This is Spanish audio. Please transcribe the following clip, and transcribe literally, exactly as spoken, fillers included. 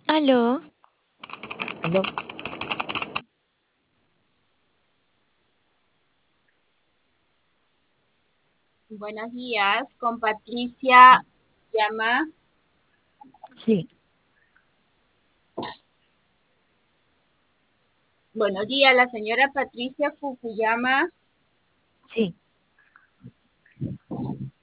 Aló, Aló. Buenos días, con Patricia Llama. Sí, Buenos días, la señora Patricia Fukuyama. sí,